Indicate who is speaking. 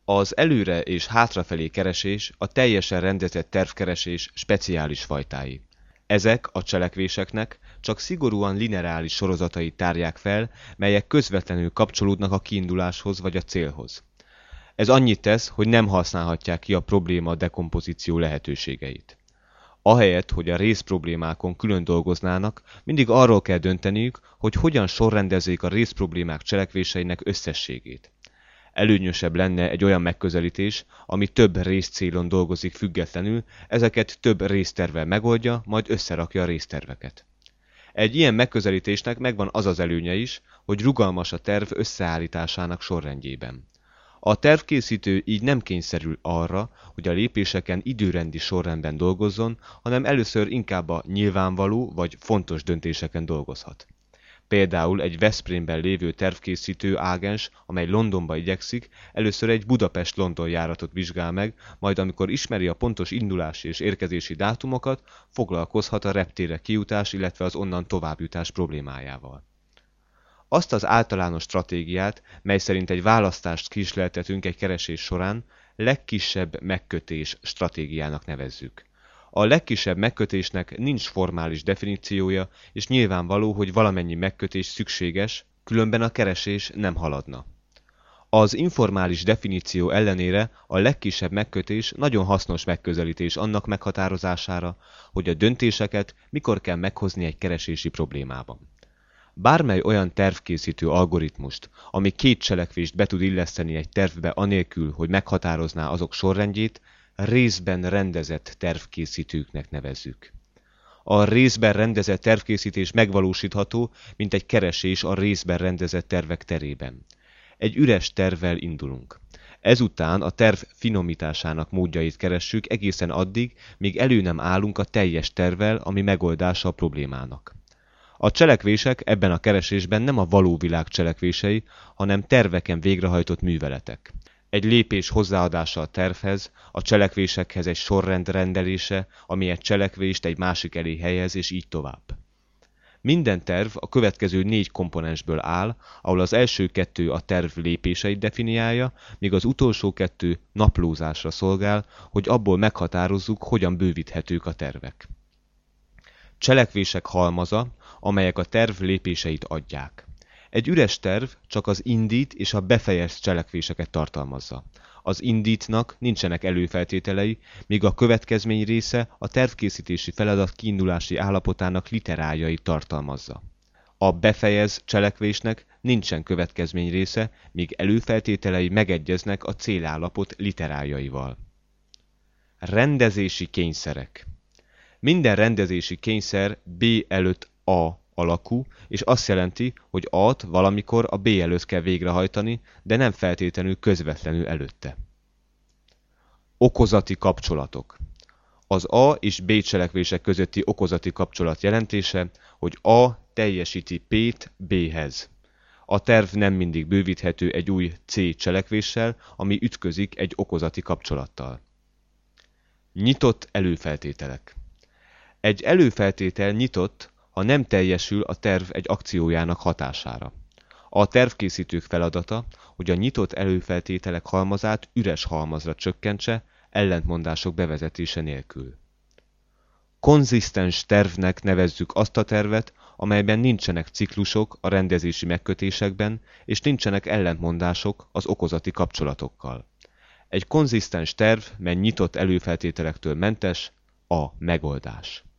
Speaker 1: Az előre és hátrafelé keresés a teljesen rendezett tervkeresés speciális fajtái. Ezek a cselekvéseknek csak szigorúan lineáris sorozatait tárják fel, melyek közvetlenül kapcsolódnak a kiinduláshoz vagy a célhoz. Ez annyit tesz, hogy nem használhatják ki a probléma dekompozíció lehetőségeit. Ahelyett, hogy a részproblémákon külön dolgoznának, mindig arról kell dönteniük, hogy hogyan sorrendezzék a részproblémák cselekvéseinek összességét. Előnyösebb lenne egy olyan megközelítés, ami több részcélon dolgozik függetlenül, ezeket több résztervvel megoldja, majd összerakja a részterveket. Egy ilyen megközelítésnek megvan az az előnye is, hogy rugalmas a terv összeállításának sorrendjében. A tervkészítő így nem kényszerül arra, hogy a lépéseken időrendi sorrendben dolgozzon, hanem először inkább a nyilvánvaló vagy fontos döntéseken dolgozhat. Például egy Veszprémben lévő tervkészítő ágens, amely Londonba igyekszik, először egy Budapest-London járatot vizsgál meg, majd amikor ismeri a pontos indulási és érkezési dátumokat, foglalkozhat a reptérre kijutás, illetve az onnan továbbjutás problémájával. Azt az általános stratégiát, mely szerint egy választást kísérletezünk egy keresés során, legkisebb megkötés stratégiának nevezzük. A legkisebb megkötésnek nincs formális definíciója, és nyilvánvaló, hogy valamennyi megkötés szükséges, különben a keresés nem haladna. Az informális definíció ellenére a legkisebb megkötés nagyon hasznos megközelítés annak meghatározására, hogy a döntéseket mikor kell meghozni egy keresési problémában. Bármely olyan tervkészítő algoritmust, ami két cselekvést be tud illeszteni egy tervbe anélkül, hogy meghatározná azok sorrendjét, részben rendezett tervkészítőknek nevezzük. A részben rendezett tervkészítés megvalósítható, mint egy keresés a részben rendezett tervek terében. Egy üres tervvel indulunk. Ezután a terv finomításának módjait keressük egészen addig, míg elő nem állunk a teljes tervvel, ami megoldása a problémának. A cselekvések ebben a keresésben nem a való világ cselekvései, hanem terveken végrehajtott műveletek. Egy lépés hozzáadása a tervhez, a cselekvésekhez egy sorrend rendelése, ami egy cselekvést egy másik elé helyez, és így tovább. Minden terv a következő 4 komponensből áll, ahol az első 2 a terv lépéseit definiálja, míg az utolsó 2 naplózásra szolgál, hogy abból meghatározzuk, hogyan bővíthetők a tervek. Cselekvések halmaza, amelyek a terv lépéseit adják. Egy üres terv csak az indít és a befejez cselekvéseket tartalmazza. Az indítnak nincsenek előfeltételei, míg a következmény része a tervkészítési feladat kiindulási állapotának literájait tartalmazza. A befejez cselekvésnek nincsen következmény része, míg előfeltételei megegyeznek a célállapot literájaival. Rendezési kényszerek. Minden rendezési kényszer B előtt A alakú, és azt jelenti, hogy A-t valamikor a B előtt kell végrehajtani, de nem feltétlenül közvetlenül előtte. Okozati kapcsolatok. Az A és B cselekvések közötti okozati kapcsolat jelentése, hogy A teljesíti P-t B-hez. A terv nem mindig bővíthető egy új C cselekvéssel, ami ütközik egy okozati kapcsolattal. Nyitott előfeltételek. Egy előfeltétel nyitott, ha nem teljesül a terv egy akciójának hatására. A tervkészítők feladata, hogy a nyitott előfeltételek halmazát üres halmazra csökkentse, ellentmondások bevezetése nélkül. Konzisztens tervnek nevezzük azt a tervet, amelyben nincsenek ciklusok a rendezési megkötésekben, és nincsenek ellentmondások az okozati kapcsolatokkal. Egy konzisztens terv, mely nyitott előfeltételektől mentes, a megoldás.